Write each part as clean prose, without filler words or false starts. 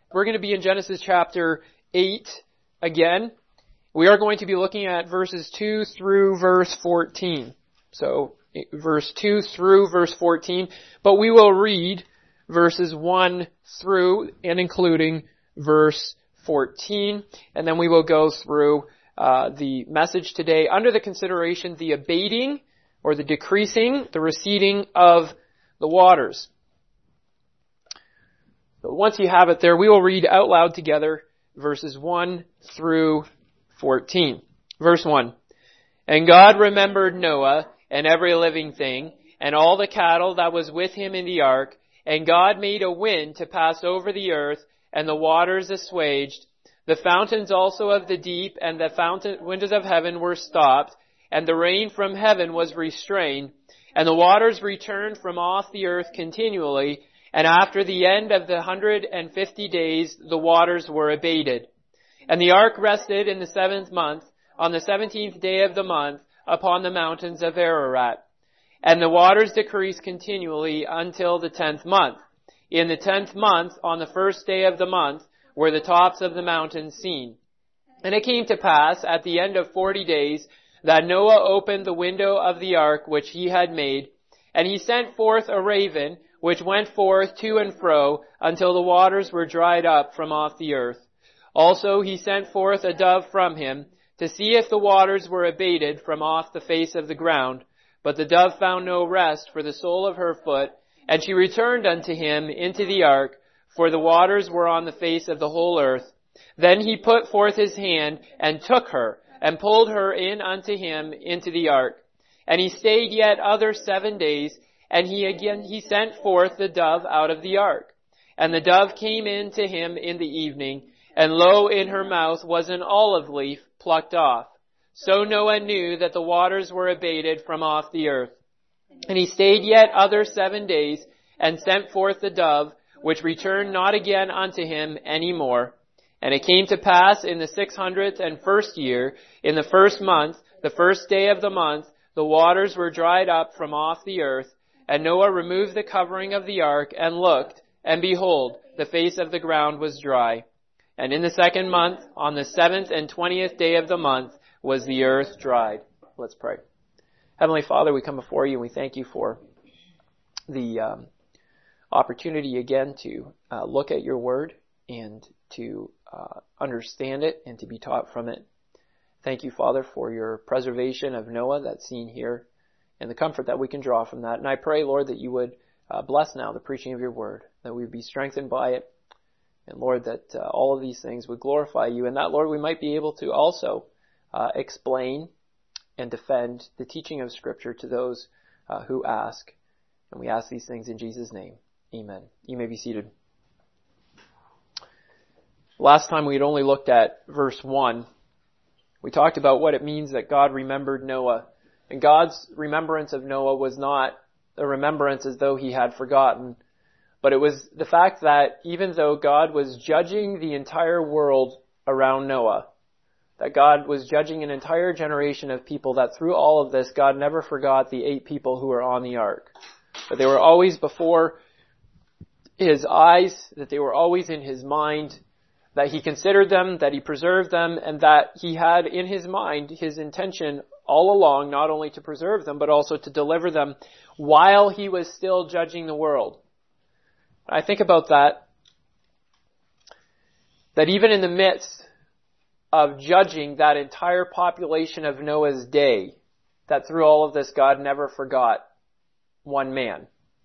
We're going to be in Genesis chapter 8 again. We are going to be looking at verses 2 through verse 14. So, verse 2 through verse 14. But we will read verses 1 through and including verse 14. And then we will go through the message today under the consideration the abating or the decreasing, the receding of the waters. So once you have it there, we will read out loud together verses 1 through 14. Verse 1. And God remembered Noah and every living thing, and all the cattle that was with him in the ark, and God made a wind to pass over the earth, and the waters assuaged. The fountains also of the deep and the windows of heaven were stopped, and the rain from heaven was restrained, and the waters returned from off the earth continually, and after the end of the 150 days, the waters were abated. And the ark rested in the 7th month, on the 17th day of the month, upon the mountains of Ararat. And the waters decreased continually until the 10th month. In the 10th month, on the 1st day of the month, were the tops of the mountains seen. And it came to pass, at the end of 40 days, that Noah opened the window of the ark which he had made, and he sent forth a raven, which went forth to and fro until the waters were dried up from off the earth. Also he sent forth a dove from him to see if the waters were abated from off the face of the ground. But the dove found no rest for the sole of her foot, and she returned unto him into the ark, for the waters were on the face of the whole earth. Then he put forth his hand and took her, and pulled her in unto him into the ark. And he stayed yet other 7 days, and he sent forth the dove out of the ark. And the dove came in to him in the evening, and lo, in her mouth was an olive leaf plucked off. So Noah knew that the waters were abated from off the earth. And he stayed yet other 7 days, and sent forth the dove, which returned not again unto him any more. And it came to pass in the 601st year, in the 1st month, the 1st day of the month, the waters were dried up from off the earth. And Noah removed the covering of the ark, and looked, and behold, the face of the ground was dry. And in the 2nd month, on the 7th and 20th day of the month, was the earth dried. Let's pray. Heavenly Father, we come before you, and we thank you for the opportunity again to look at your word and to understand it and to be taught from it. Thank you, Father, for your preservation of Noah that's seen here and the comfort that we can draw from that. And I pray, Lord, that you would bless now the preaching of your word, that we would be strengthened by it. And Lord, that all of these things would glorify you, and that, Lord, we might be able to also explain and defend the teaching of Scripture to those who ask. And we ask these things in Jesus' name. Amen. You may be seated. Last time we had only looked at verse 1. We talked about what it means that God remembered Noah. And God's remembrance of Noah was not a remembrance as though he had forgotten, but it was the fact that even though God was judging the entire world around Noah, that God was judging an entire generation of people, that through all of this, God never forgot the 8 people who were on the ark. That they were always before his eyes, that they were always in his mind, that he considered them, that he preserved them, and that he had in his mind his intention all along, not only to preserve them, but also to deliver them while he was still judging the world. I think about that even in the midst of judging that entire population of Noah's day, that through all of this, God never forgot one man.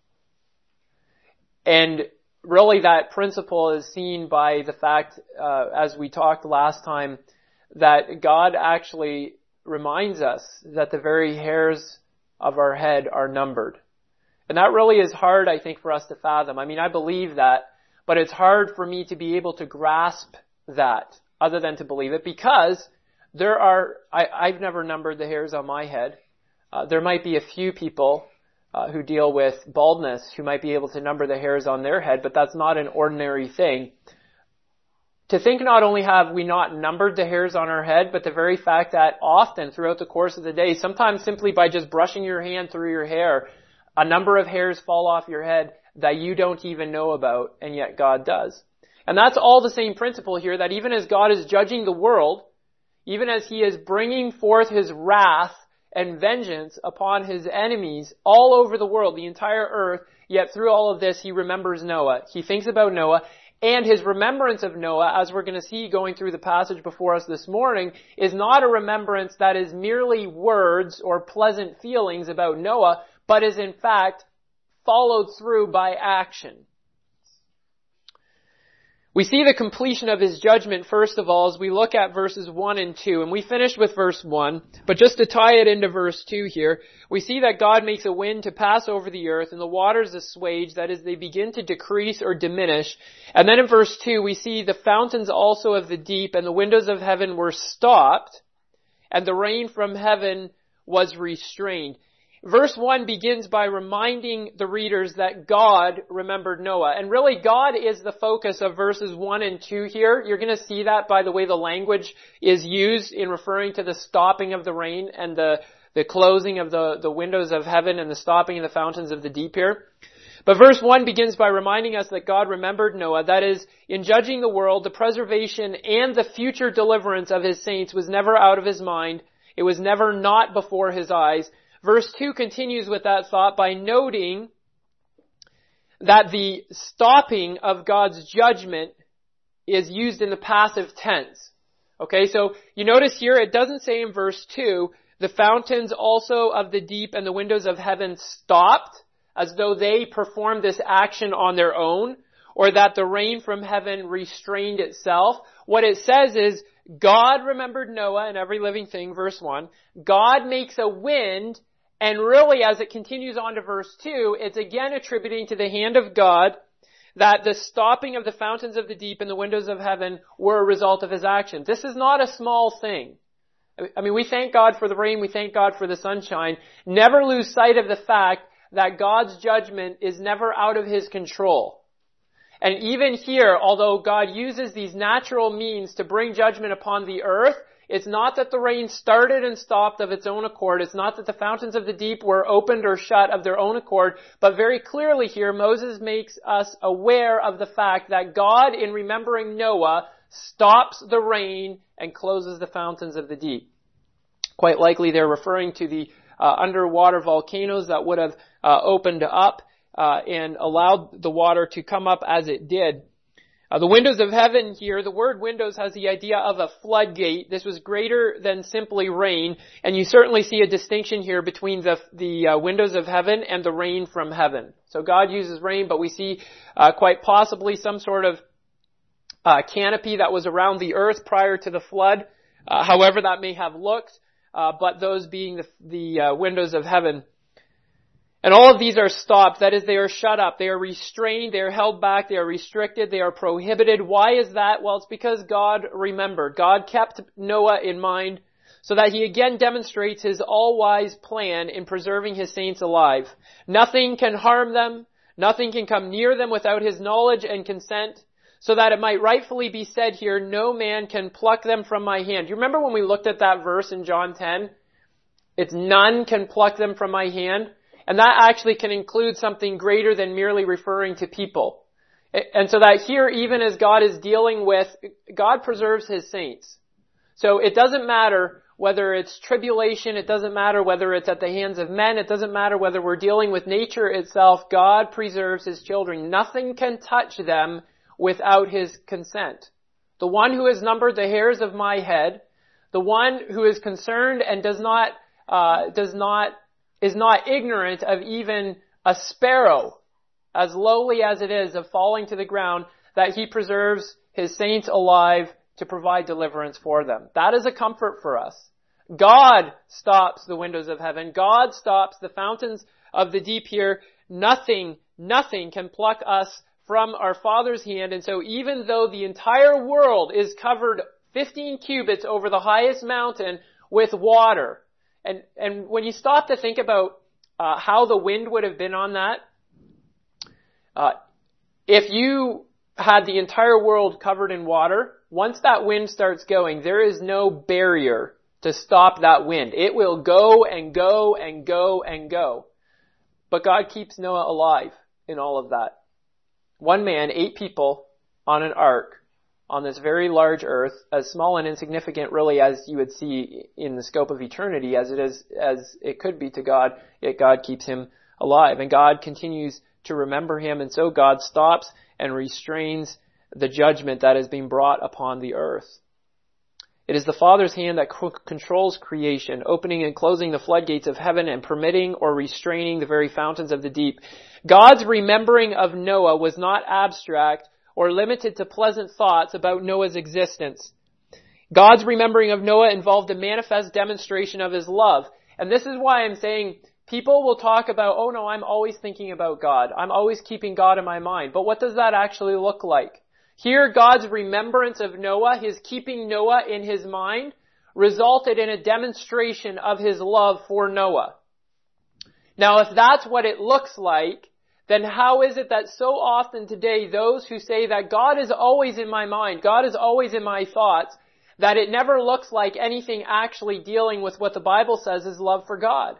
And really that principle is seen by the fact, as we talked last time, that God actually reminds us that the very hairs of our head are numbered. And that really is hard, I think, for us to fathom. I mean, I believe that, but it's hard for me to be able to grasp that other than to believe it, because I've never numbered the hairs on my head. There might be a few people who deal with baldness who might be able to number the hairs on their head, but that's not an ordinary thing. To think not only have we not numbered the hairs on our head, but the very fact that often throughout the course of the day, sometimes simply by just brushing your hand through your hair, a number of hairs fall off your head that you don't even know about, and yet God does. And that's all the same principle here, that even as God is judging the world, even as he is bringing forth his wrath and vengeance upon his enemies all over the world, the entire earth, yet through all of this, he remembers Noah. He thinks about Noah, and his remembrance of Noah, as we're going to see going through the passage before us this morning, is not a remembrance that is merely words or pleasant feelings about Noah, but is in fact followed through by action. We see the completion of his judgment, first of all, as we look at verses 1 and 2. And we finished with verse 1, but just to tie it into verse 2 here, we see that God makes a wind to pass over the earth and the waters assuage, that is, they begin to decrease or diminish. And then in verse 2, we see the fountains also of the deep and the windows of heaven were stopped, and the rain from heaven was restrained. Verse 1 begins by reminding the readers that God remembered Noah. And really, God is the focus of verses 1 and 2 here. You're going to see that by the way the language is used in referring to the stopping of the rain and the closing of the windows of heaven and the stopping of the fountains of the deep here. But verse 1 begins by reminding us that God remembered Noah. That is, in judging the world, the preservation and the future deliverance of his saints was never out of his mind. It was never not before his eyes. Verse 2 continues with that thought by noting that the stopping of God's judgment is used in the passive tense. Okay, so you notice here it doesn't say in verse 2, the fountains also of the deep and the windows of heaven stopped, as though they performed this action on their own, or that the rain from heaven restrained itself. What it says is, God remembered Noah and every living thing, verse 1. God makes a wind. And really, as it continues on to verse 2, it's again attributing to the hand of God that the stopping of the fountains of the deep and the windows of heaven were a result of his action. This is not a small thing. I mean, we thank God for the rain, we thank God for the sunshine. Never lose sight of the fact that God's judgment is never out of his control. And even here, although God uses these natural means to bring judgment upon the earth, it's not that the rain started and stopped of its own accord. It's not that the fountains of the deep were opened or shut of their own accord. But very clearly here, Moses makes us aware of the fact that God, in remembering Noah, stops the rain and closes the fountains of the deep. Quite likely they're referring to the underwater volcanoes that would have opened up and allowed the water to come up as it did. The windows of heaven here, the word windows has the idea of a floodgate. This was greater than simply rain, and you certainly see a distinction here between the windows of heaven and the rain from heaven. So God uses rain, but we see quite possibly some sort of canopy that was around the earth prior to the flood, however that may have looked, but those being the windows of heaven. And all of these are stopped. That is, they are shut up. They are restrained. They are held back. They are restricted. They are prohibited. Why is that? Well, it's because God remembered. God kept Noah in mind so that he again demonstrates his all-wise plan in preserving his saints alive. Nothing can harm them. Nothing can come near them without his knowledge and consent, so that it might rightfully be said here, no man can pluck them from my hand. You remember when we looked at that verse in John 10? It's none can pluck them from my hand. And that actually can include something greater than merely referring to people. And so that here, even as God is dealing with, God preserves his saints. So it doesn't matter whether it's tribulation, it doesn't matter whether it's at the hands of men, it doesn't matter whether we're dealing with nature itself, God preserves his children. Nothing can touch them without his consent. The one who has numbered the hairs of my head, the one who is concerned and is not ignorant of even a sparrow, as lowly as it is, of falling to the ground, that he preserves his saints alive to provide deliverance for them. That is a comfort for us. God stops the windows of heaven. God stops the fountains of the deep here. Nothing can pluck us from our Father's hand. And so even though the entire world is covered 15 cubits over the highest mountain with water, and when you stop to think about how the wind would have been on that, if you had the entire world covered in water, once that wind starts going, there is no barrier to stop that wind. It will go and go and go and go. But God keeps Noah alive in all of that. One man, 8 people, on an ark on this very large earth, as small and insignificant really as you would see in the scope of eternity as it could be to God, yet God keeps him alive. And God continues to remember him, and so God stops and restrains the judgment that is being brought upon the earth. It is the Father's hand that controls creation, opening and closing the floodgates of heaven and permitting or restraining the very fountains of the deep. God's remembering of Noah was not abstract or limited to pleasant thoughts about Noah's existence. God's remembering of Noah involved a manifest demonstration of his love. And this is why I'm saying people will talk about, oh no, I'm always thinking about God. I'm always keeping God in my mind. But what does that actually look like? Here, God's remembrance of Noah, his keeping Noah in his mind, resulted in a demonstration of his love for Noah. Now, if that's what it looks like, then how is it that so often today those who say that God is always in my mind, God is always in my thoughts, that it never looks like anything actually dealing with what the Bible says is love for God?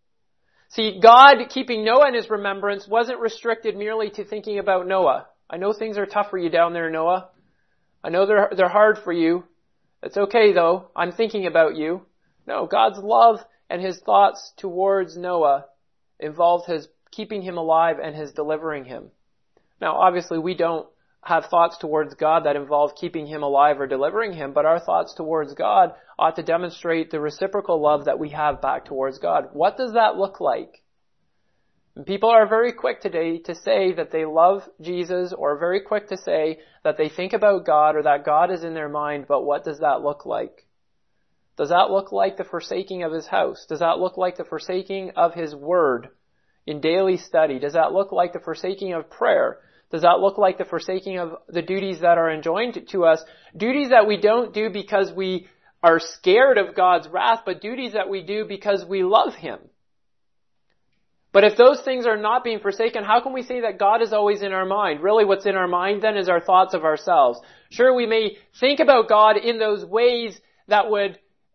See, God keeping Noah in his remembrance wasn't restricted merely to thinking about Noah. I know things are tough for you down there, Noah. I know they're hard for you. It's okay though. I'm thinking about you. No, God's love and his thoughts towards Noah involved his keeping him alive and his delivering him. Now, obviously, we don't have thoughts towards God that involve keeping him alive or delivering him, but our thoughts towards God ought to demonstrate the reciprocal love that we have back towards God. What does that look like? And people are very quick today to say that they love Jesus, or very quick to say that they think about God or that God is in their mind, but what does that look like? Does that look like the forsaking of his house? Does that look like the forsaking of his word in daily study? Does that look like the forsaking of prayer? Does that look like the forsaking of the duties that are enjoined to us? Duties that we don't do because we are scared of God's wrath, but duties that we do because we love him. But if those things are not being forsaken, how can we say that God is always in our mind? Really, what's in our mind then is our thoughts of ourselves. Sure, we may think about God in those ways that would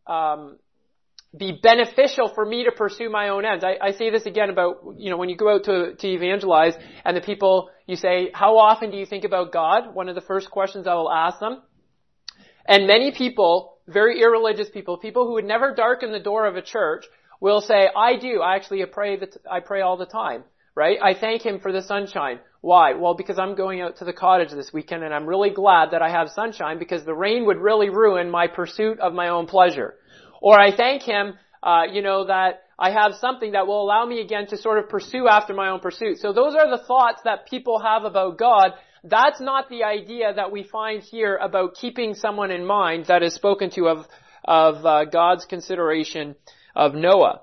be beneficial for me to pursue my own ends. I say this again about, when you go out to evangelize and the people, you say, how often do you think about God? One of the first questions I will ask them. And many people, very irreligious people who would never darken the door of a church, will say, I do. I pray all the time, right? I thank him for the sunshine. Why? Well, because I'm going out to the cottage this weekend and I'm really glad that I have sunshine because the rain would really ruin my pursuit of my own pleasure. Or I thank him, that I have something that will allow me again to sort of pursue after my own pursuit. So those are the thoughts that people have about God. That's not the idea that we find here about keeping someone in mind that is spoken to of God's consideration of Noah.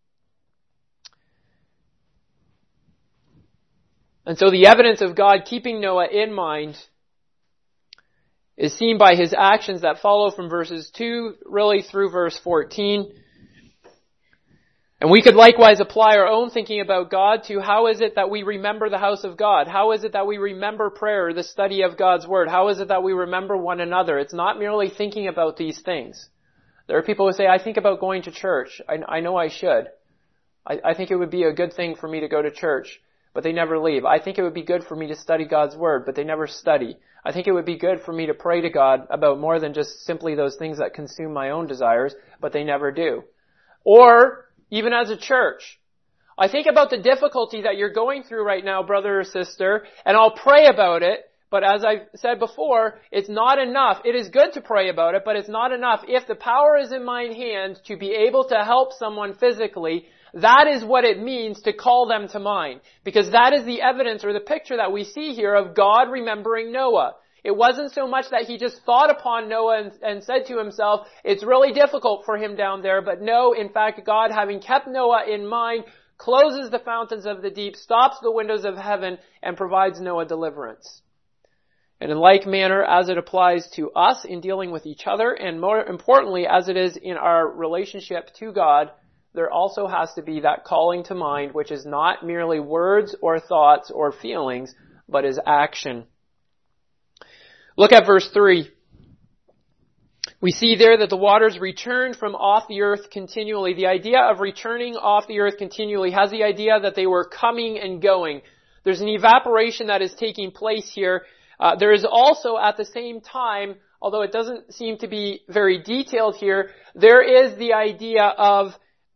And so the evidence of God keeping Noah in mind is seen by his actions that follow from verses 2 really through verse 14. And we could likewise apply our own thinking about God to how is it that we remember the house of God? How is it that we remember prayer, the study of God's word? How is it that we remember one another? It's not merely thinking about these things. There are people who say, I think about going to church. I know I should. I think it would be a good thing for me to go to church, but they never leave. I think it would be good for me to study God's word, but they never study. I think it would be good for me to pray to God about more than just simply those things that consume my own desires, but they never do. Or, even as a church, I think about the difficulty that you're going through right now, brother or sister, and I'll pray about it, but as I've said before, it's not enough. It is good to pray about it, but it's not enough. If the power is in my hand to be able to help someone physically, that is what it means to call them to mind. Because that is the evidence or the picture that we see here of God remembering Noah. It wasn't so much that he just thought upon Noah and said to himself, it's really difficult for him down there. But no, in fact, God, having kept Noah in mind, closes the fountains of the deep, stops the windows of heaven, and provides Noah deliverance. And in like manner, as it applies to us in dealing with each other, and more importantly, as it is in our relationship to God, there also has to be that calling to mind, which is not merely words or thoughts or feelings, but is action. Look at verse 3. We see there that the waters returned from off the earth continually. The idea of returning off the earth continually has the idea that they were coming and going. There's an evaporation that is taking place here. There is also at the same time, although it doesn't seem to be very detailed here, there is the idea of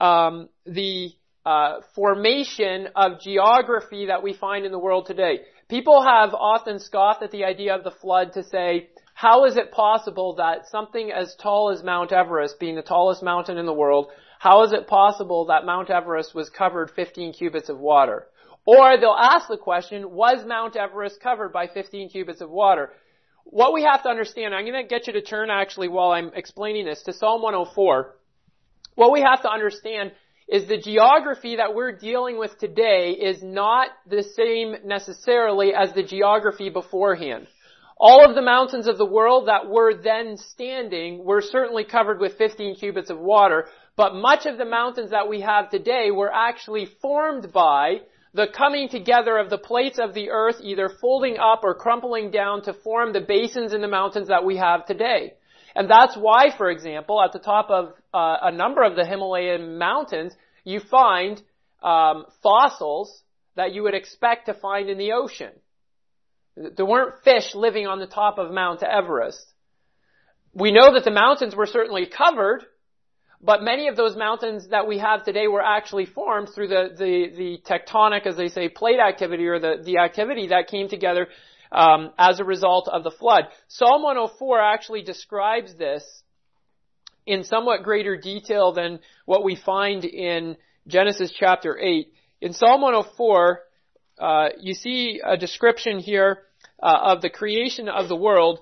the formation of geography that we find in the world today. People have often scoffed at the idea of the flood to say, how is it possible that something as tall as Mount Everest, being the tallest mountain in the world, how is it possible that Mount Everest was covered 15 cubits of water? Or they'll ask the question, was Mount Everest covered by 15 cubits of water? What we have to understand, I'm going to get you to turn actually while I'm explaining this to Psalm 104. What we have to understand is the geography that we're dealing with today is not the same necessarily as the geography beforehand. All of the mountains of the world that were then standing were certainly covered with 15 cubits of water, but much of the mountains that we have today were actually formed by the coming together of the plates of the earth, either folding up or crumpling down to form the basins in the mountains that we have today. And that's why, for example, at the top of a number of the Himalayan mountains, you find fossils that you would expect to find in the ocean. There weren't fish living on the top of Mount Everest. We know that the mountains were certainly covered, but many of those mountains that we have today were actually formed through the tectonic, as they say, plate activity, or the activity that came together as a result of the flood. Psalm 104 actually describes this in somewhat greater detail than what we find in Genesis chapter 8. In Psalm 104, you see a description here of the creation of the world,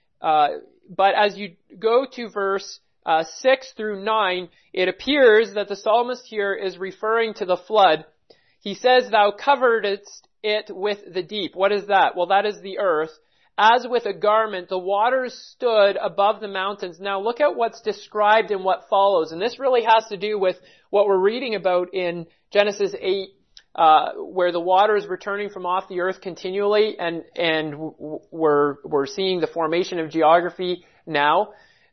but as you go to verse 6 through 9, it appears that the psalmist here is referring to the flood. He says, "Thou coveredst it with the deep." What is that? Well, that is the earth. "As with a garment, the waters stood above the mountains." Now look at what's described in what follows. And this really has to do with what we're reading about in Genesis 8, where the water is returning from off the earth continually, and we're seeing the formation of geography now.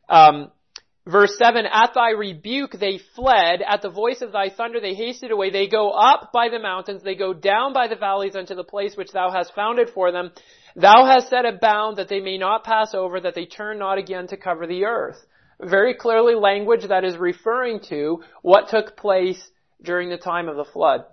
Verse 7, "At thy rebuke they fled, at the voice of thy thunder they hasted away. They go up by the mountains, they go down by the valleys unto the place which thou hast founded for them. Thou hast set a bound that they may not pass over, that they turn not again to cover the earth." Very clearly language that is referring to what took place during the time of the flood.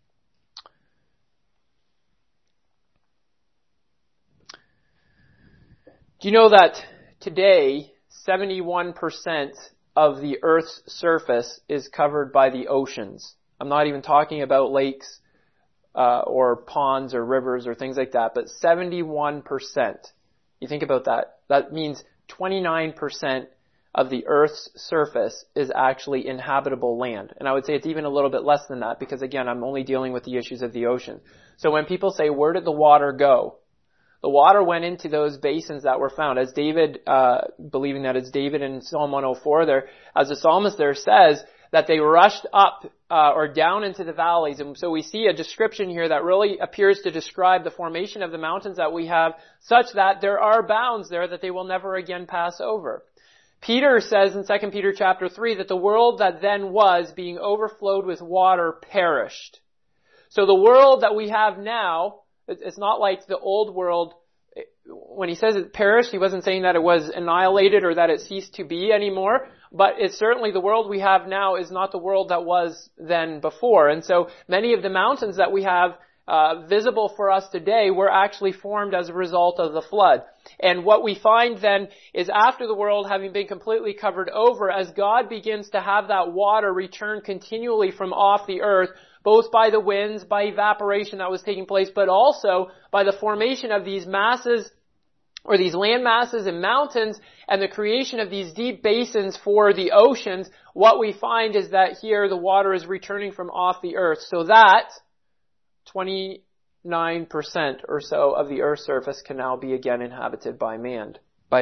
Do you know that today 71% of the Earth's surface is covered by the oceans? I'm not even talking about lakes or ponds or rivers or things like that, but 71%. You think about that. That means 29% of the Earth's surface is actually inhabitable land. And I would say it's even a little bit less than that because, again, I'm only dealing with the issues of the ocean. So when people say, where did the water go? The water went into those basins that were found. As David, believing that it's David in Psalm 104 there, as the psalmist there says, that they rushed up or down into the valleys. And so we see a description here that really appears to describe the formation of the mountains that we have, such that there are bounds there that they will never again pass over. Peter says in 2 Peter chapter 3 that the world that then was, being overflowed with water, perished. So the world that we have now, it's not like the old world. When he says it perished, he wasn't saying that it was annihilated or that it ceased to be anymore, but it's certainly the world we have now is not the world that was then before. And so many of the mountains that we have visible for us today were actually formed as a result of the flood. And what we find then is after the world having been completely covered over, as God begins to have that water return continually from off the earth, both by the winds, by evaporation that was taking place, but also by the formation of these masses or these land masses and mountains and the creation of these deep basins for the oceans, what we find is that here the water is returning from off the earth, so that 29% or so of the earth's surface can now be again inhabited by man.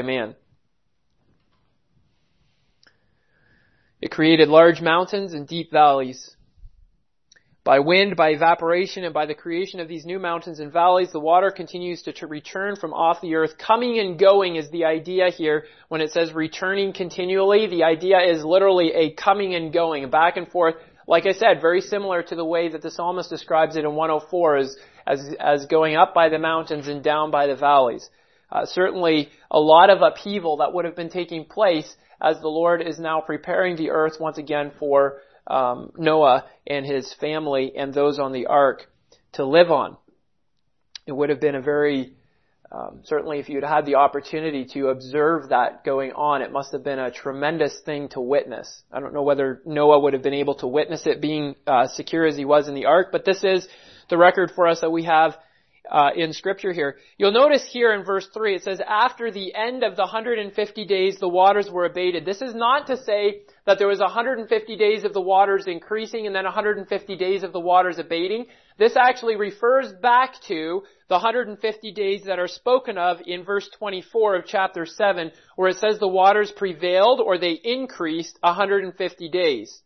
It created large mountains and deep valleys. By wind, by evaporation, and by the creation of these new mountains and valleys, the water continues to return from off the earth. Coming and going is the idea here. When it says returning continually, the idea is literally a coming and going, back and forth. Like I said, very similar to the way that the psalmist describes it in 104 as going up by the mountains and down by the valleys. certainly a lot of upheaval that would have been taking place as the Lord is now preparing the earth once again for Noah and his family and those on the ark to live on. It would have been a very, certainly if you'd had the opportunity to observe that going on, it must have been a tremendous thing to witness. I don't know whether Noah would have been able to witness it being secure as he was in the ark, but this is the record for us that we have in Scripture here. You'll notice here in verse 3, it says, after the end of the 150 days, the waters were abated. This is not to say that there was 150 days of the waters increasing and then 150 days of the waters abating. This actually refers back to the 150 days that are spoken of in verse 24 of chapter 7, where it says the waters prevailed or they increased 150 days.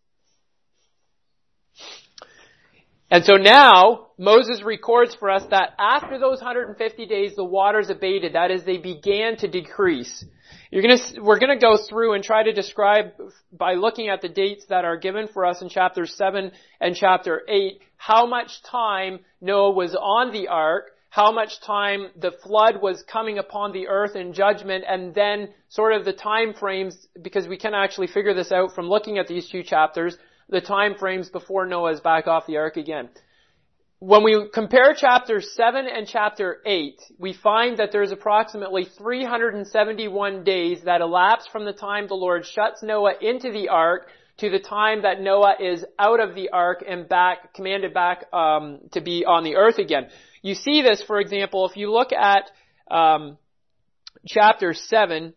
And so now, Moses records for us that after those 150 days, the waters abated. That is, they began to decrease. We're gonna go through and try to describe, by looking at the dates that are given for us in chapter 7 and chapter 8, how much time Noah was on the ark, how much time the flood was coming upon the earth in judgment, and then sort of the time frames, because we can actually figure this out from looking at these two chapters, the time frames before Noah is back off the ark again. When we compare chapter 7 and chapter 8, we find that there's approximately 371 days that elapse from the time the Lord shuts Noah into the ark to the time that Noah is out of the ark and commanded back to be on the earth again. You see this, for example, if you look at chapter 7,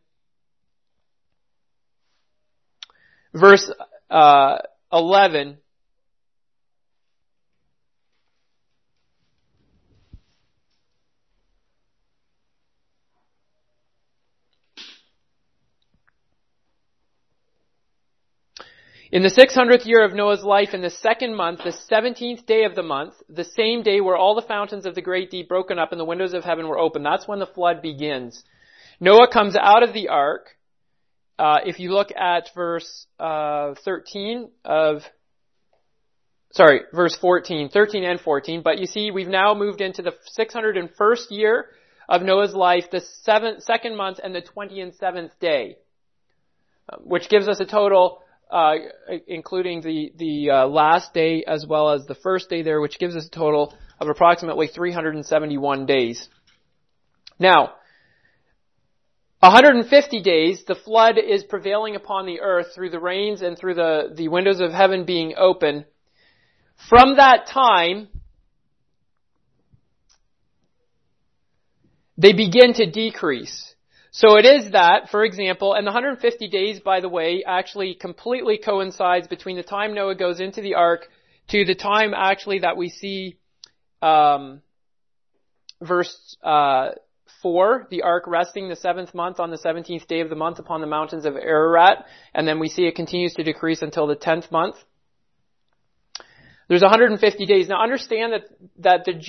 verse 11. In the 600th year of Noah's life, in the second month, the 17th day of the month, the same day were all the fountains of the great deep broken up and the windows of heaven were open. That's when the flood begins. Noah comes out of the ark. If you look at verse 13 and 14, but you see we've now moved into the 601st year of Noah's life, the second month and the 27th day, which gives us a total, including the last day as well as the first day there, which gives us a total of approximately 371 days. Now, 150 days, the flood is prevailing upon the earth through the rains and through the windows of heaven being open. From that time, they begin to decrease. So it is that, for example, and the 150 days, by the way, actually completely coincides between the time Noah goes into the ark to the time actually that we see verse 4, the ark resting the 7th month on the 17th day of the month upon the mountains of Ararat, and then we see it continues to decrease until the 10th month. There's 150 days. Now understand that the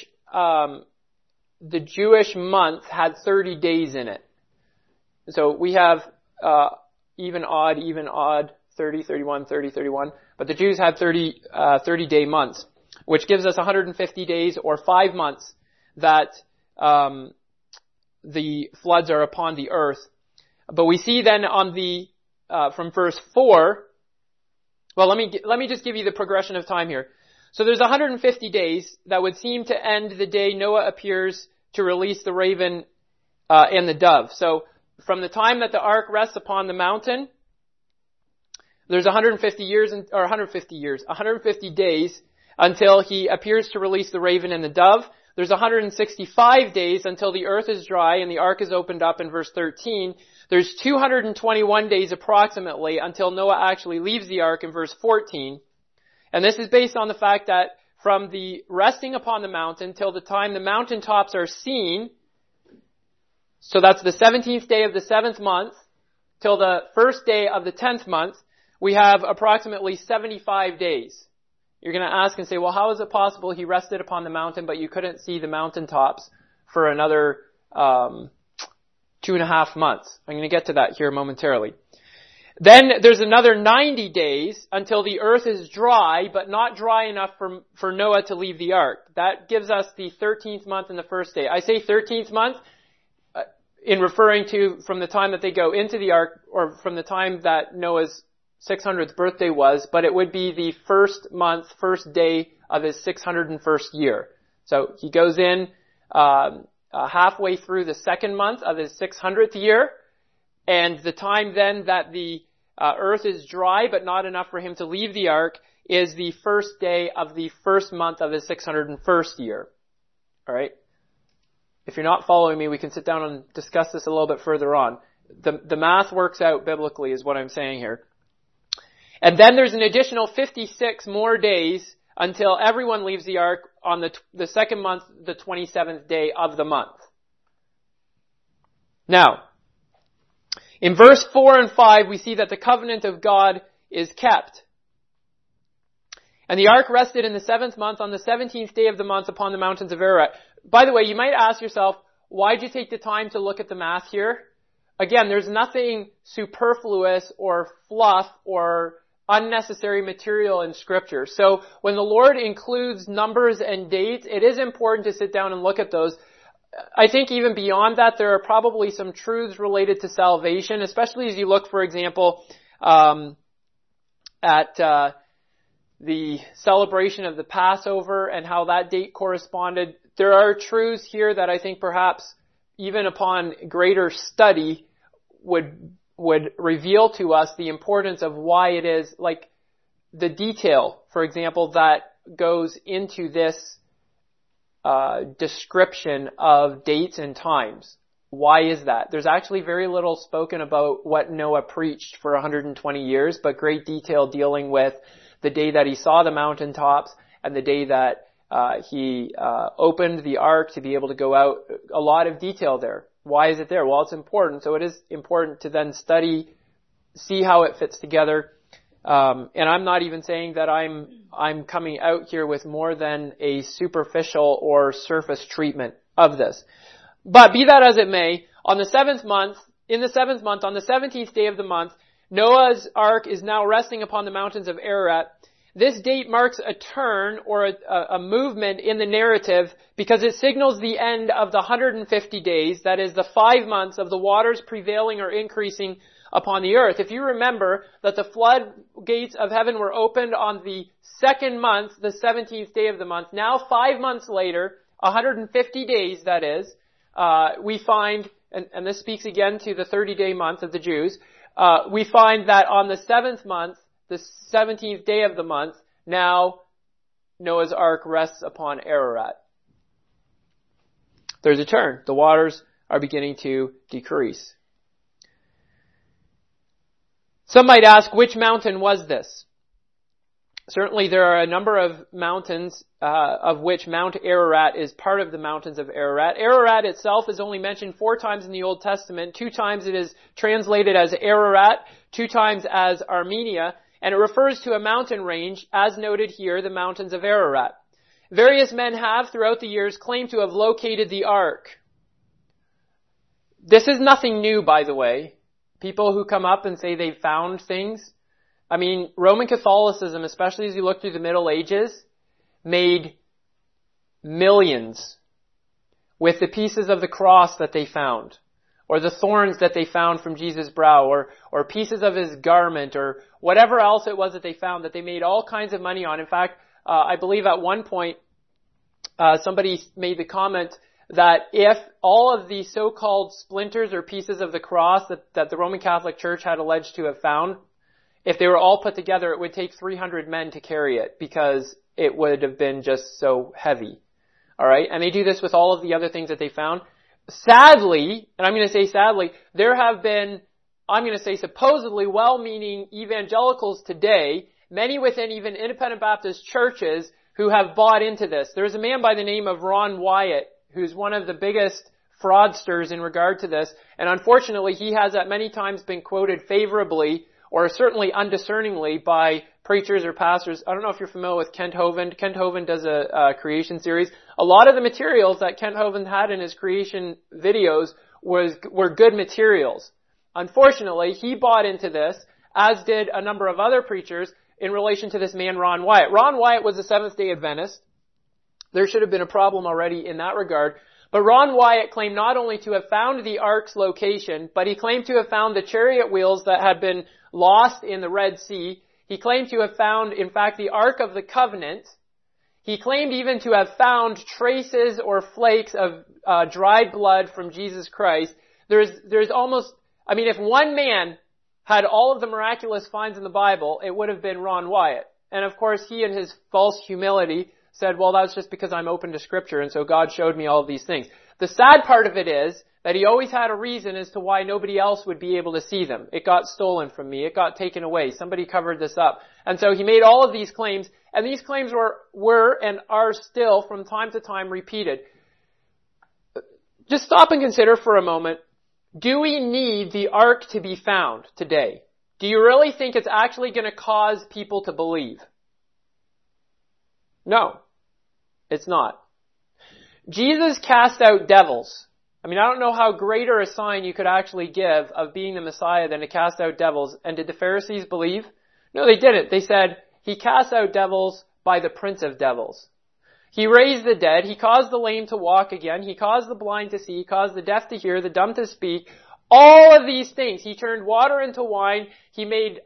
Jewish month had 30 days in it. So we have even, odd, 30, 31, 30, 31. But the Jews had 30-day months, which gives us 150 days or 5 months that the floods are upon the earth. But we see then on from verse 4, well, let me just give you the progression of time here. So there's 150 days that would seem to end the day Noah appears to release the raven and the dove. So from the time that the ark rests upon the mountain, there's 150 days until he appears to release the raven and the dove. There's 165 days until the earth is dry and the ark is opened up in verse 13. There's 221 days approximately until Noah actually leaves the ark in verse 14. And this is based on the fact that from the resting upon the mountain till the time the mountaintops are seen, so that's the 17th day of the 7th month, till the first day of the 10th month, we have approximately 75 days. You're going to ask and say, well, how is it possible he rested upon the mountain, but you couldn't see the mountaintops for another 2.5 months? I'm going to get to that here momentarily. Then there's another 90 days until the earth is dry, but not dry enough for Noah to leave the ark. That gives us the 13th month and the first day. I say 13th month. in referring to from the time that they go into the ark, or from the time that Noah's 600th birthday was, but it would be the first month, first day of his 601st year. So he goes in halfway through the second month of his 600th year, and the time then that the earth is dry but not enough for him to leave the ark is the first day of the first month of his 601st year. All right? If you're not following me, we can sit down and discuss this a little bit further on. The math works out biblically is what I'm saying here. And then there's an additional 56 more days until everyone leaves the ark on the second month, the 27th day of the month. Now, in verse 4 and 5, we see that the covenant of God is kept. And the ark rested in the 7th month on the 17th day of the month upon the mountains of Ararat. By the way, you might ask yourself, why did you take the time to look at the math here? Again, there's nothing superfluous or fluff or unnecessary material in Scripture. So when the Lord includes numbers and dates, it is important to sit down and look at those. I think even beyond that, there are probably some truths related to salvation, especially as you look, for example, at the celebration of the Passover and how that date corresponded. There are truths here that I think perhaps even upon greater study would reveal to us the importance of why it is, like the detail, for example, that goes into this description of dates and times. Why is that? There's actually very little spoken about what Noah preached for 120 years, but great detail dealing with the day that he saw the mountaintops and the day that he opened the ark to be able to go out. A lot of detail there. Why is it there? Well, it's important. So it is important to then study, see how it fits together. And I'm not even saying that I'm coming out here with more than a superficial or surface treatment of this. But be that as it may, on the 7th month, on the 17th day of the month, Noah's ark is now resting upon the mountains of Ararat. This date marks a turn or a movement in the narrative because it signals the end of the 150 days, that is the 5 months of the waters prevailing or increasing upon the earth. If you remember that the floodgates of heaven were opened on the second month, the 17th day of the month, now 5 months later, 150 days that is, we find, and this speaks again to the 30-day month of the Jews, we find that on the 7th month, the 17th day of the month, now Noah's ark rests upon Ararat. There's a turn. The waters are beginning to decrease. Some might ask, which mountain was this? Certainly there are a number of mountains, of which Mount Ararat is part of the mountains of Ararat. Ararat itself is only mentioned 4 times in the Old Testament. 2 times it is translated as Ararat, 2 times as Armenia, and it refers to a mountain range, as noted here, the mountains of Ararat. Various men have, throughout the years, claimed to have located the ark. This is nothing new, by the way. People who come up and say they've found things. I mean, Roman Catholicism, especially as you look through the Middle Ages, made millions with the pieces of the cross that they found, or the thorns that they found from Jesus' brow, or pieces of his garment, or whatever else it was that they found, that they made all kinds of money on. In fact, I believe at one point, somebody made the comment that if all of the so-called splinters or pieces of the cross that the Roman Catholic Church had alleged to have found, if they were all put together, it would take 300 men to carry it, because it would have been just so heavy. Alright? And they do this with all of the other things that they found. Sadly, and I'm going to say sadly, there have been, I'm going to say supposedly well-meaning evangelicals today, many within even independent Baptist churches, who have bought into this. There's a man by the name of Ron Wyatt, who's one of the biggest fraudsters in regard to this, and unfortunately he has at many times been quoted favorably, or certainly undiscerningly, by preachers or pastors. I don't know if you're familiar with Kent Hovind. Kent Hovind does a creation series. A lot of the materials that Kent Hovind had in his creation videos were good materials. Unfortunately, he bought into this, as did a number of other preachers, in relation to this man Ron Wyatt. Ron Wyatt was a Seventh-day Adventist. There should have been a problem already in that regard. But Ron Wyatt claimed not only to have found the ark's location, but he claimed to have found the chariot wheels that had been lost in the Red Sea. He claimed to have found, in fact, the Ark of the Covenant. He claimed even to have found traces or flakes of dried blood from Jesus Christ. There's almost, if one man had all of the miraculous finds in the Bible, it would have been Ron Wyatt. And of course, he in his false humility said, well, that's just because I'm open to Scripture, and so God showed me all of these things. The sad part of it is that he always had a reason as to why nobody else would be able to see them. It got stolen from me. It got taken away. Somebody covered this up. And so he made all of these claims, and these claims were and are still from time to time repeated. Just stop and consider for a moment, do we need the ark to be found today? Do you really think it's actually going to cause people to believe? No, it's not. Jesus cast out devils. I don't know how greater a sign you could actually give of being the Messiah than to cast out devils. And did the Pharisees believe? No, they didn't. They said, he cast out devils by the prince of devils. He raised the dead. He caused the lame to walk again. He caused the blind to see. He caused the deaf to hear, the dumb to speak. All of these things. He turned water into wine. He made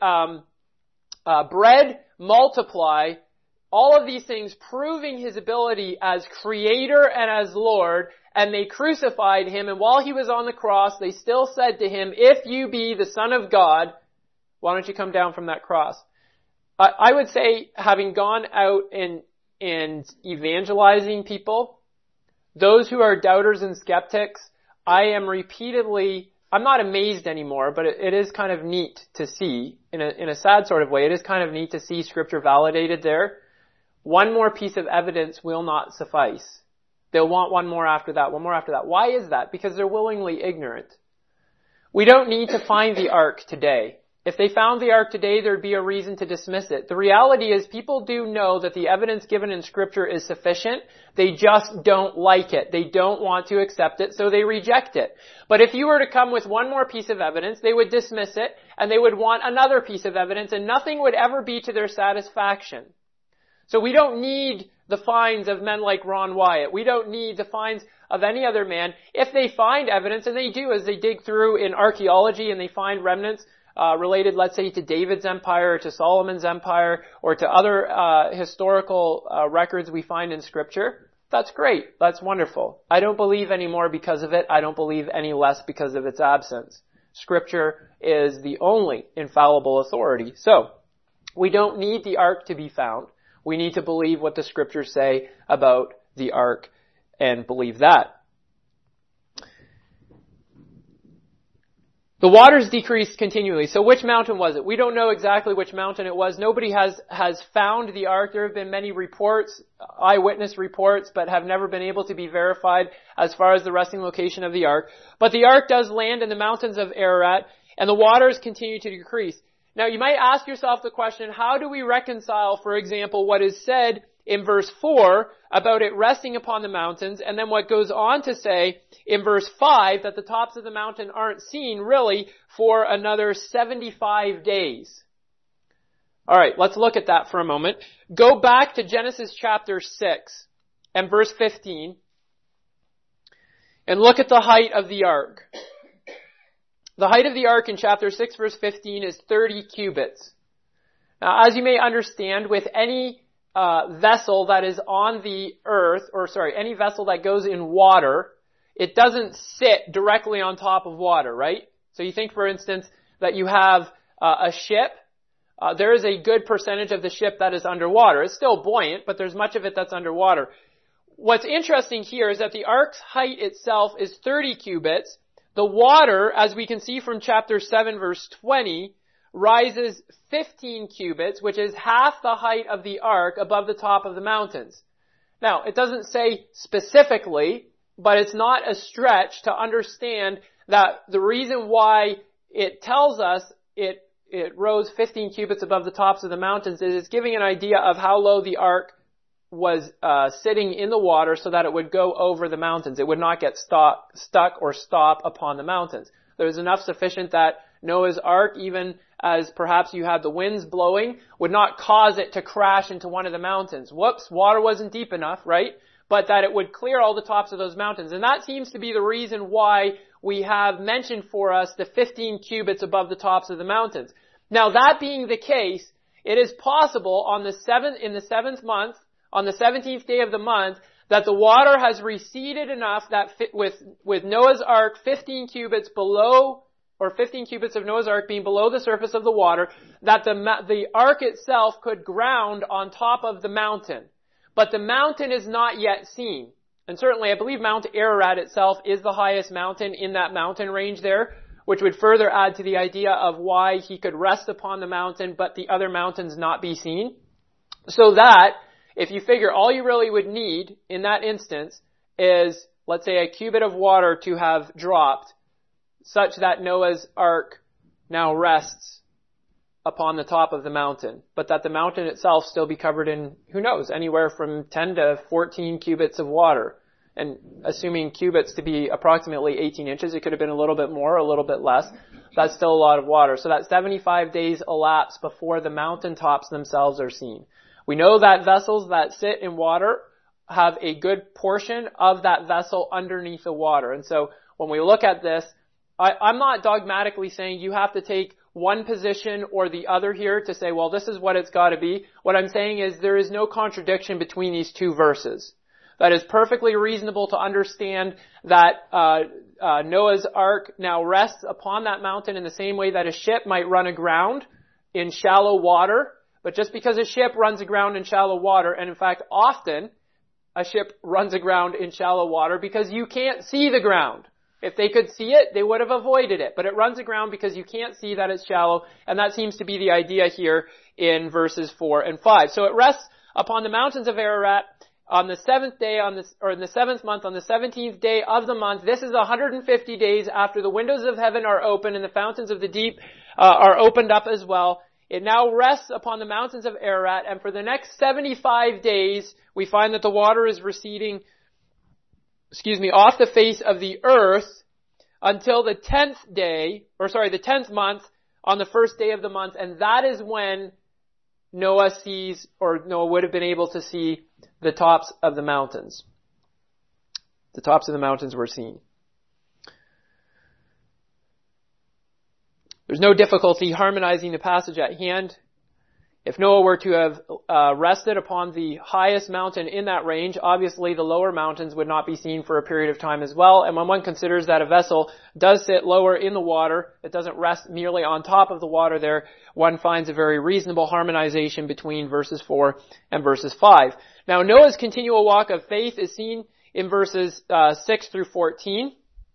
bread multiply. All of these things proving his ability as creator and as Lord. And they crucified him. And while he was on the cross, they still said to him, if you be the Son of God, why don't you come down from that cross? I would say, having gone out and evangelizing people, those who are doubters and skeptics, I'm not amazed anymore, but it is kind of neat to see, in a sad sort of way, it is kind of neat to see Scripture validated there. One more piece of evidence will not suffice. They'll want one more after that, one more after that. Why is that? Because they're willingly ignorant. We don't need to find the ark today. If they found the ark today, there'd be a reason to dismiss it. The reality is people do know that the evidence given in Scripture is sufficient. They just don't like it. They don't want to accept it, so they reject it. But if you were to come with one more piece of evidence, they would dismiss it, and they would want another piece of evidence, and nothing would ever be to their satisfaction. So we don't need the finds of men like Ron Wyatt. We don't need the finds of any other man. If they find evidence, and they do as they dig through in archaeology and they find remnants related, let's say, to David's empire or to Solomon's empire or to other historical records we find in Scripture, that's great. That's wonderful. I don't believe any more because of it. I don't believe any less because of its absence. Scripture is the only infallible authority. So, we don't need the ark to be found. We need to believe what the Scriptures say about the ark and believe that. The waters decreased continually. So which mountain was it? We don't know exactly which mountain it was. Nobody has found the ark. There have been many reports, eyewitness reports, but have never been able to be verified as far as the resting location of the ark. But the ark does land in the mountains of Ararat, and the waters continue to decrease. Now you might ask yourself the question, how do we reconcile, for example, what is said in verse 4 about it resting upon the mountains, and then what goes on to say in verse 5 that the tops of the mountain aren't seen really for another 75 days. Alright, let's look at that for a moment. Go back to Genesis chapter 6 and verse 15 and look at the height of the ark. The height of the ark in chapter 6 verse 15 is 30 cubits. Now, as you may understand, with any vessel that is on the earth, any vessel that goes in water, it doesn't sit directly on top of water, right? So you think, for instance, that you have a ship. There is a good percentage of the ship that is underwater. It's still buoyant, but there's much of it that's underwater. What's interesting here is that the ark's height itself is 30 cubits. The water, as we can see from chapter 7 verse 20, rises 15 cubits, which is half the height of the ark above the top of the mountains. Now, it doesn't say specifically, but it's not a stretch to understand that the reason why it tells us it rose 15 cubits above the tops of the mountains is it's giving an idea of how low the ark was sitting in the water so that it would go over the mountains. It would not get stuck or stop upon the mountains. There was enough sufficient that Noah's ark, even as perhaps you had the winds blowing, would not cause it to crash into one of the mountains. Whoops, water wasn't deep enough, right? but that it would clear all the tops of those mountains. And that seems to be the reason why we have mentioned for us the 15 cubits above the tops of the mountains. Now, that being the case, it is possible in the seventh month, on the 17th day of the month, that the water has receded enough that with Noah's ark 15 cubits below, or 15 cubits of Noah's ark being below the surface of the water, that the ark itself could ground on top of the mountain. But the mountain is not yet seen. And certainly I believe Mount Ararat itself is the highest mountain in that mountain range there, which would further add to the idea of why he could rest upon the mountain but the other mountains not be seen. So that, if you figure all you really would need in that instance is, let's say, a cubit of water to have dropped such that Noah's ark now rests upon the top of the mountain, but that the mountain itself still be covered in, who knows, anywhere from 10 to 14 cubits of water. And assuming cubits to be approximately 18 inches, it could have been a little bit more, a little bit less. That's still a lot of water. So that 75 days elapse before the mountaintops themselves are seen. We know that vessels that sit in water have a good portion of that vessel underneath the water. And so when we look at this, I'm not dogmatically saying you have to take one position or the other here to say, well, this is what it's got to be. What I'm saying is there is no contradiction between these two verses. That is perfectly reasonable to understand that Noah's ark now rests upon that mountain in the same way that a ship might run aground in shallow water. But just because a ship runs aground in shallow water, and in fact often a ship runs aground in shallow water because you can't see the ground. If they could see it, they would have avoided it. But it runs aground because you can't see that it's shallow, and that seems to be the idea here in verses 4 and 5. So it rests upon the mountains of Ararat on the seventh day, in the seventh month, on the 17th day of the month. This is 150 days after the windows of heaven are open and the fountains of the deep are opened up as well. It now rests upon the mountains of Ararat, and for the next 75 days, we find that the water is receding, off the face of the earth until the 10th month on the first day of the month, and that is when Noah would have been able to see the tops of the mountains. The tops of the mountains were seen. There's no difficulty harmonizing the passage at hand. If Noah were to have rested upon the highest mountain in that range, obviously the lower mountains would not be seen for a period of time as well. And when one considers that a vessel does sit lower in the water, it doesn't rest merely on top of the water there, one finds a very reasonable harmonization between verses 4 and verses 5. Now Noah's continual walk of faith is seen in verses 6 through 14.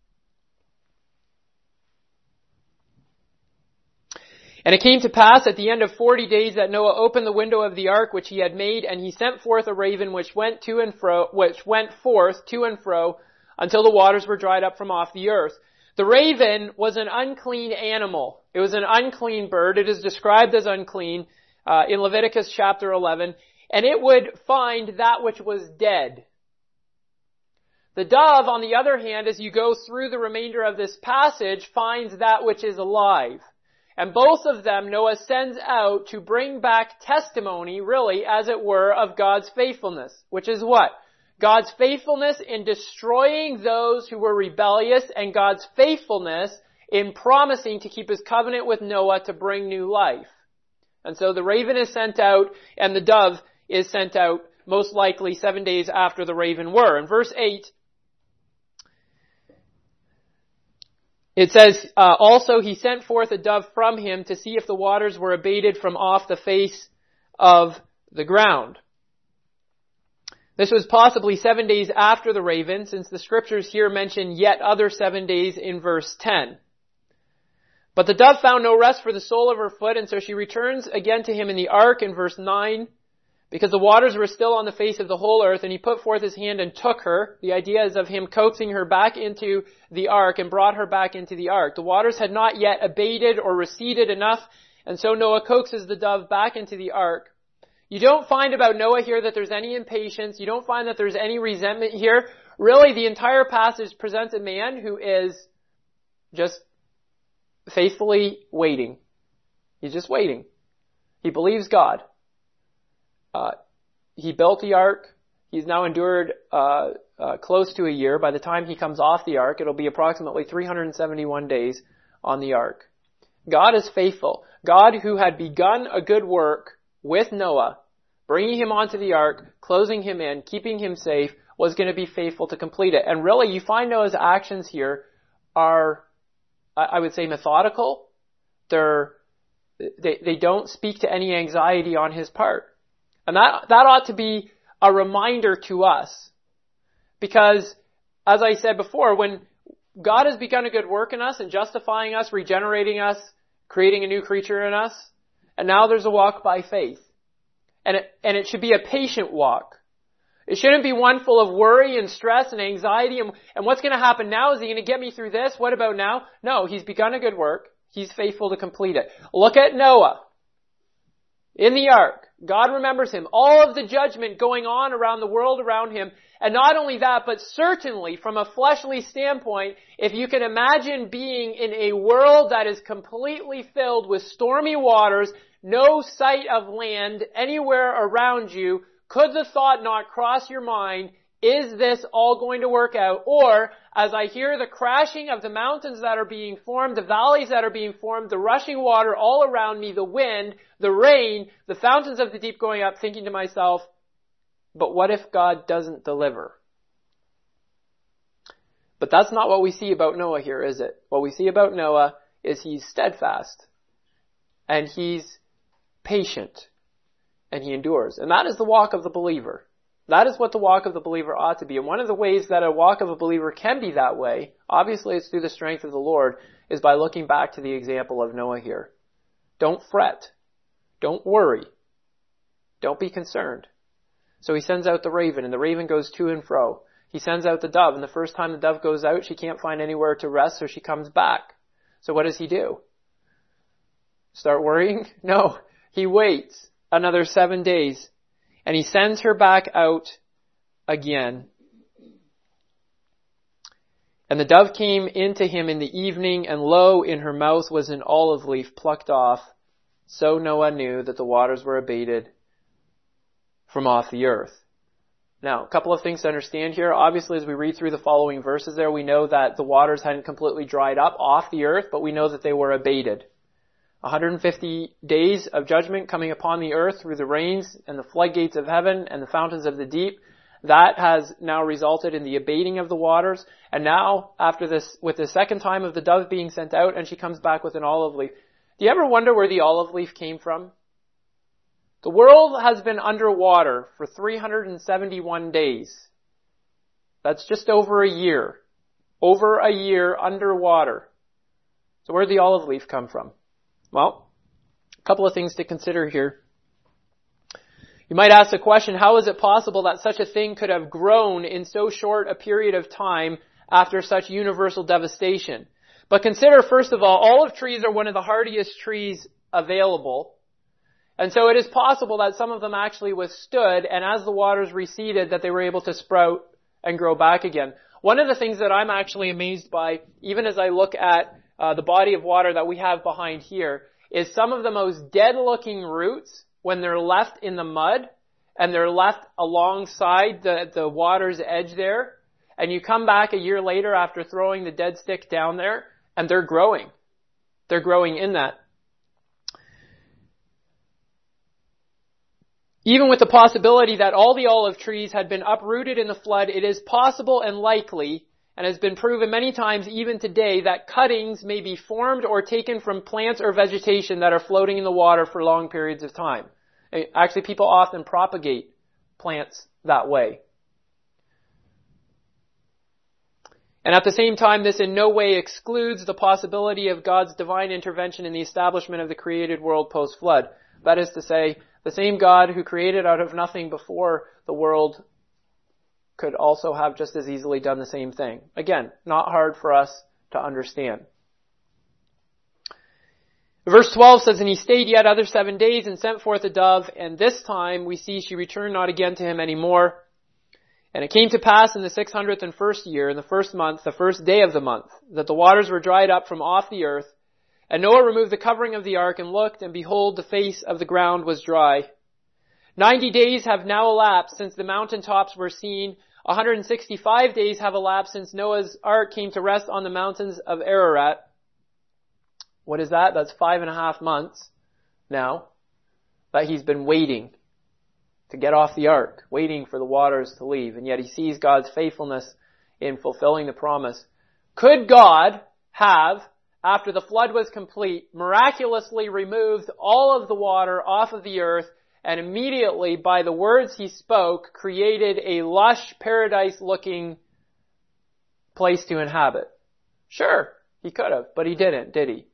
And it came to pass at the end of 40 days that Noah opened the window of the ark which he had made, and he sent forth a raven which went forth to and fro until the waters were dried up from off the earth. The raven was an unclean animal. It was an unclean bird. It is described as unclean in Leviticus chapter 11, and it would find that which was dead. The dove, on the other hand, as you go through the remainder of this passage, finds that which is alive. And both of them Noah sends out to bring back testimony, really, as it were, of God's faithfulness. Which is what? God's faithfulness in destroying those who were rebellious, and God's faithfulness in promising to keep His covenant with Noah to bring new life. And so the raven is sent out, and the dove is sent out, most likely 7 days after the raven were. In verse 8, it says, also he sent forth a dove from him to see if the waters were abated from off the face of the ground. This was possibly 7 days after the raven, since the scriptures here mention yet other 7 days in verse 10. But the dove found no rest for the sole of her foot, and so she returns again to him in the ark in verse 9, because the waters were still on the face of the whole earth, and he put forth his hand and took her. The idea is of him coaxing her back into the ark and brought her back into the ark. The waters had not yet abated or receded enough, and so Noah coaxes the dove back into the ark. You don't find about Noah here that there's any impatience. You don't find that there's any resentment here. Really, the entire passage presents a man who is just faithfully waiting. He's just waiting. He believes God. He built the ark. He's now endured close to a year. By the time he comes off the ark, it'll be approximately 371 days on the ark. God is faithful. God, who had begun a good work with Noah, bringing him onto the ark, closing him in, keeping him safe, was going to be faithful to complete it. And really, you find Noah's actions here are, I would say, methodical. They don't speak to any anxiety on his part. And that ought to be a reminder to us. Because, as I said before, when God has begun a good work in us and justifying us, regenerating us, creating a new creature in us, and now there's a walk by faith. And it should be a patient walk. It shouldn't be one full of worry and stress and anxiety and what's going to happen now? Is he going to get me through this? What about now? No, he's begun a good work. He's faithful to complete it. Look at Noah. In the ark, God remembers him. All of the judgment going on around the world around him. And not only that, but certainly from a fleshly standpoint, if you can imagine being in a world that is completely filled with stormy waters, no sight of land anywhere around you, could the thought not cross your mind, is this all going to work out? Or, as I hear the crashing of the mountains that are being formed, the valleys that are being formed, the rushing water all around me, the wind, the rain, the fountains of the deep going up, thinking to myself, but what if God doesn't deliver? But that's not what we see about Noah here, is it? What we see about Noah is he's steadfast, and he's patient, and he endures. And that is the walk of the believer. That is what the walk of the believer ought to be. And one of the ways that a walk of a believer can be that way, obviously it's through the strength of the Lord, is by looking back to the example of Noah here. Don't fret. Don't worry. Don't be concerned. So he sends out the raven, and the raven goes to and fro. He sends out the dove, and the first time the dove goes out, she can't find anywhere to rest, so she comes back. So what does he do? Start worrying? No. He waits another 7 days, and he sends her back out again. And the dove came into him in the evening, and lo, in her mouth was an olive leaf plucked off. So Noah knew that the waters were abated from off the earth. Now, a couple of things to understand here. Obviously, as we read through the following verses there, we know that the waters hadn't completely dried up off the earth, but we know that they were abated. 150 days of judgment coming upon the earth through the rains and the floodgates of heaven and the fountains of the deep. That has now resulted in the abating of the waters. And now, after this, with the second time of the dove being sent out, and she comes back with an olive leaf. Do you ever wonder where the olive leaf came from? The world has been underwater for 371 days. That's just over a year. Over a year underwater. So where did the olive leaf come from? Well, a couple of things to consider here. You might ask the question, how is it possible that such a thing could have grown in so short a period of time after such universal devastation? But consider, first of all, olive trees are one of the hardiest trees available. And so it is possible that some of them actually withstood, and as the waters receded, that they were able to sprout and grow back again. One of the things that I'm actually amazed by, even as I look at the body of water that we have behind here, is some of the most dead-looking roots, when they're left in the mud, and they're left alongside the water's edge there, and you come back a year later after throwing the dead stick down there, and they're growing. They're growing in that. Even with the possibility that all the olive trees had been uprooted in the flood, it is possible and likely, and has been proven many times even today, that cuttings may be formed or taken from plants or vegetation that are floating in the water for long periods of time. Actually, people often propagate plants that way. And at the same time, this in no way excludes the possibility of God's divine intervention in the establishment of the created world post-flood. That is to say, the same God who created out of nothing before the world could also have just as easily done the same thing. Again, not hard for us to understand. Verse 12 says, and he stayed yet other 7 days and sent forth a dove, and this time we see she returned not again to him any more. And it came to pass in the 601st year, in the first month, the first day of the month, that the waters were dried up from off the earth. And Noah removed the covering of the ark and looked, and behold, the face of the ground was dry. 90 days have now elapsed since the mountaintops were seen. 165 days have elapsed since Noah's ark came to rest on the mountains of Ararat. What is that? That's 5.5 months now that he's been waiting to get off the ark, waiting for the waters to leave. And yet he sees God's faithfulness in fulfilling the promise. Could God have, after the flood was complete, miraculously removed all of the water off of the earth and immediately, by the words he spoke, created a lush, paradise-looking place to inhabit? Sure, he could have, but he didn't, did he?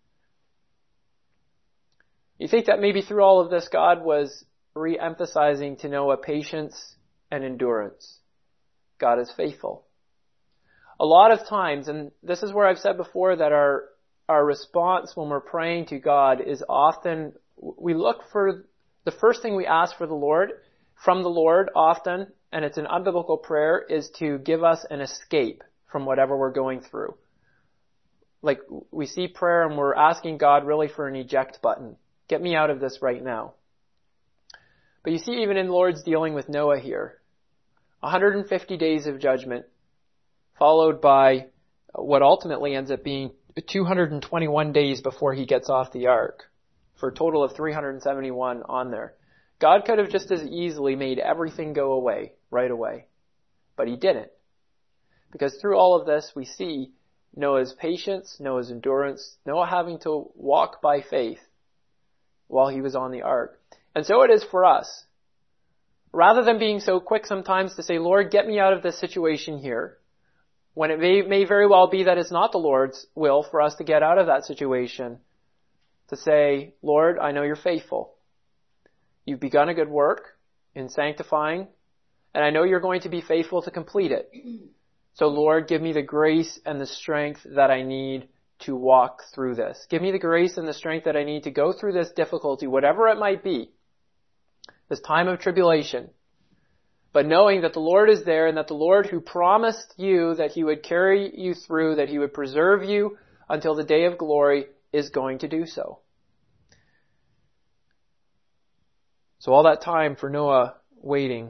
You think that maybe through all of this, God was re-emphasizing to Noah patience and endurance. God is faithful. A lot of times, and this is where I've said before that our response when we're praying to God is often, we look for, the first thing we ask for the Lord, from the Lord often, and it's an unbiblical prayer, is to give us an escape from whatever we're going through. Like, we see prayer and we're asking God really for an eject button. Get me out of this right now. But you see, even in the Lord's dealing with Noah here, 150 days of judgment, followed by what ultimately ends up being 221 days before he gets off the ark, for a total of 371 on there. God could have just as easily made everything go away right away, but he didn't. Because through all of this, we see Noah's patience, Noah's endurance, Noah having to walk by faith while he was on the ark. And so it is for us. Rather than being so quick sometimes to say, Lord, get me out of this situation here, when it may very well be that it's not the Lord's will for us to get out of that situation, to say, Lord, I know you're faithful. You've begun a good work in sanctifying, and I know you're going to be faithful to complete it. So Lord, give me the grace and the strength that I need to walk through this. Give me the grace and the strength that I need to go through this difficulty, whatever it might be, this time of tribulation. But knowing that the Lord is there and that the Lord who promised you that he would carry you through, that he would preserve you until the day of glory, is going to do so. So all that time for Noah waiting,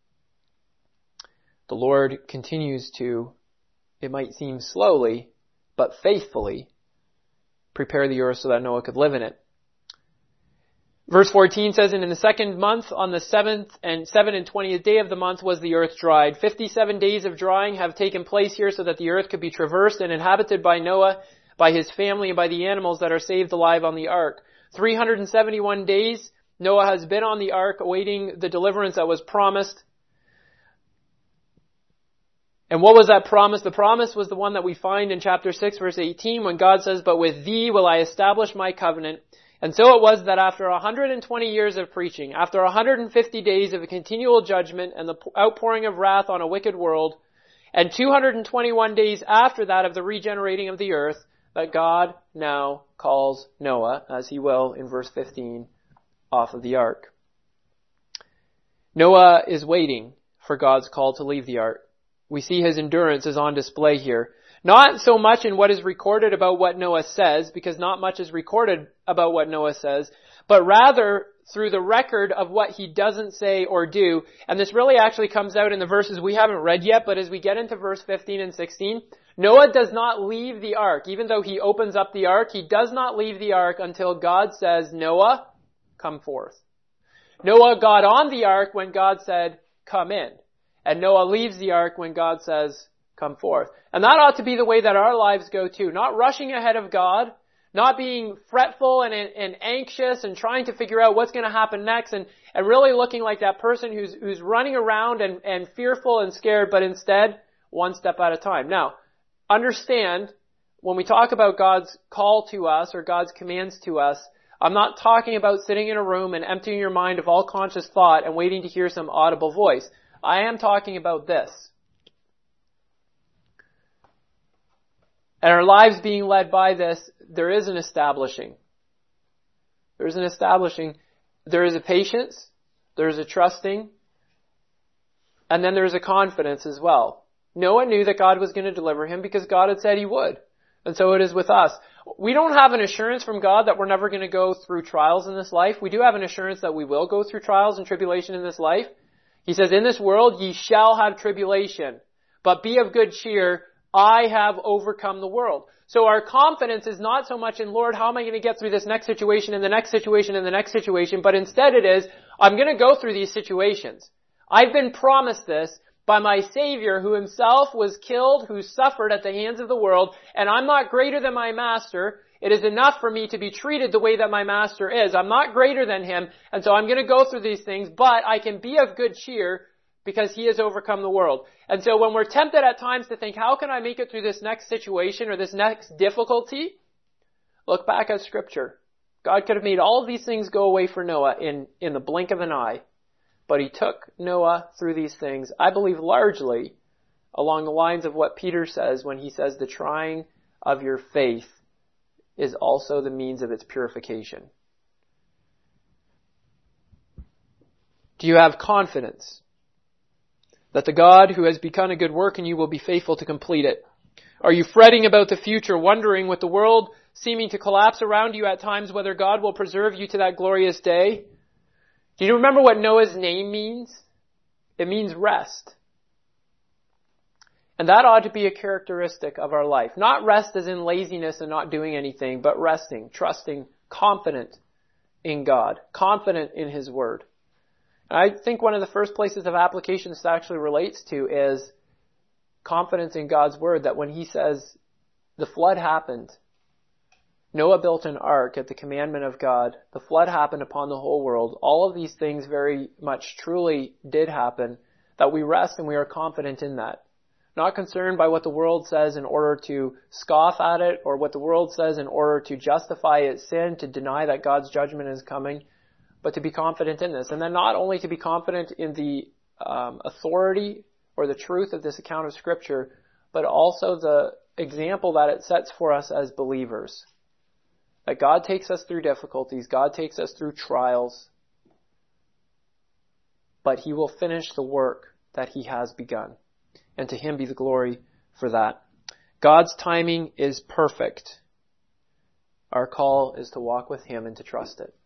the Lord continues to, it might seem slowly, but faithfully, prepare the earth so that Noah could live in it. Verse 14 says, and in the second month, on the 7th and 20th day of the month, was the earth dried. 57 days of drying have taken place here so that the earth could be traversed and inhabited by Noah, by his family, and by the animals that are saved alive on the ark. 371 days Noah has been on the ark awaiting the deliverance that was promised. And what was that promise? The promise was the one that we find in chapter 6, verse 18, when God says, but with thee will I establish my covenant. And so it was that after 120 years of preaching, after 150 days of a continual judgment and the outpouring of wrath on a wicked world, and 221 days after that of the regenerating of the earth, that God now calls Noah, as he will in verse 15, off of the ark. Noah is waiting for God's call to leave the ark. We see his endurance is on display here. Not so much in what is recorded about what Noah says, because not much is recorded about what Noah says, but rather through the record of what he doesn't say or do. And this really actually comes out in the verses we haven't read yet, but as we get into verse 15 and 16, Noah does not leave the ark. Even though he opens up the ark, he does not leave the ark until God says, Noah, come forth. Noah got on the ark when God said, come in. And Noah leaves the ark when God says, come forth. And that ought to be the way that our lives go too. Not rushing ahead of God, not being fretful and anxious and trying to figure out what's going to happen next and really looking like that person who's running around and fearful and scared, but instead, one step at a time. Now, understand, when we talk about God's call to us or God's commands to us, I'm not talking about sitting in a room and emptying your mind of all conscious thought and waiting to hear some audible voice. I am talking about this. And our lives being led by this, there is an establishing. There is an establishing. There is a patience. There is a trusting. And then there is a confidence as well. Noah knew that God was going to deliver him because God had said he would. And so it is with us. We don't have an assurance from God that we're never going to go through trials in this life. We do have an assurance that we will go through trials and tribulation in this life. He says, in this world ye shall have tribulation, but be of good cheer. I have overcome the world. So our confidence is not so much in, Lord, how am I going to get through this next situation and the next situation and the next situation, but instead it is, I'm going to go through these situations. I've been promised this by my Savior, who himself was killed, who suffered at the hands of the world, and I'm not greater than my Master. It is enough for me to be treated the way that my Master is. I'm not greater than him, and so I'm going to go through these things, but I can be of good cheer because he has overcome the world. And so when we're tempted at times to think, how can I make it through this next situation or this next difficulty? Look back at Scripture. God could have made all of these things go away for Noah in the blink of an eye. But he took Noah through these things, I believe largely along the lines of what Peter says when he says the trying of your faith is also the means of its purification. Do you have confidence that the God who has begun a good work in you will be faithful to complete it? Are you fretting about the future, wondering with the world seeming to collapse around you at times whether God will preserve you to that glorious day? Do you remember what Noah's name means? It means rest. And that ought to be a characteristic of our life. Not rest as in laziness and not doing anything, but resting, trusting, confident in God, confident in His Word. And I think one of the first places of application this actually relates to is confidence in God's Word, that when He says the flood happened, Noah built an ark at the commandment of God. The flood happened upon the whole world. All of these things very much truly did happen, that we rest and we are confident in that. Not concerned by what the world says in order to scoff at it, or what the world says in order to justify its sin, to deny that God's judgment is coming, but to be confident in this. And then not only to be confident in the authority or the truth of this account of Scripture, but also the example that it sets for us as believers. That God takes us through difficulties, God takes us through trials, but He will finish the work that He has begun. And to Him be the glory for that. God's timing is perfect. Our call is to walk with Him and to trust it.